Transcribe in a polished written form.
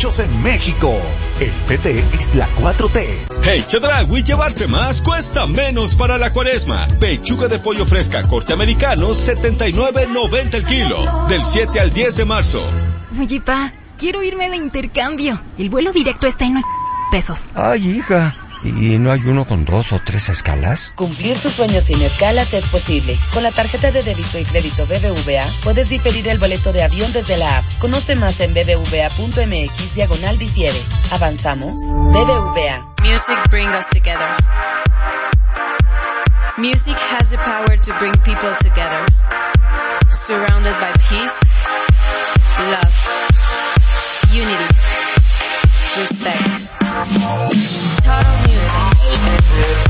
hechos en México. El PT es la 4T. Hey, Chedraui, llevarse más cuesta menos para la Cuaresma. Pechuga de pollo fresca corte americano, 79.90 el kilo. Del 7 al 10 de marzo. Oye, pa, quiero irme de intercambio. El vuelo directo está en pesos. Ay, hija, ¿y no hay uno con 2 o 3 escalas? Cumplir tus sueños sin escalas es posible. Con la tarjeta de débito y crédito BBVA, puedes diferir el boleto de avión desde la app. Conoce más en bbva.mx/difiere. ¿Avanzamos? BBVA. Music brings us together. Music has the power to bring people together.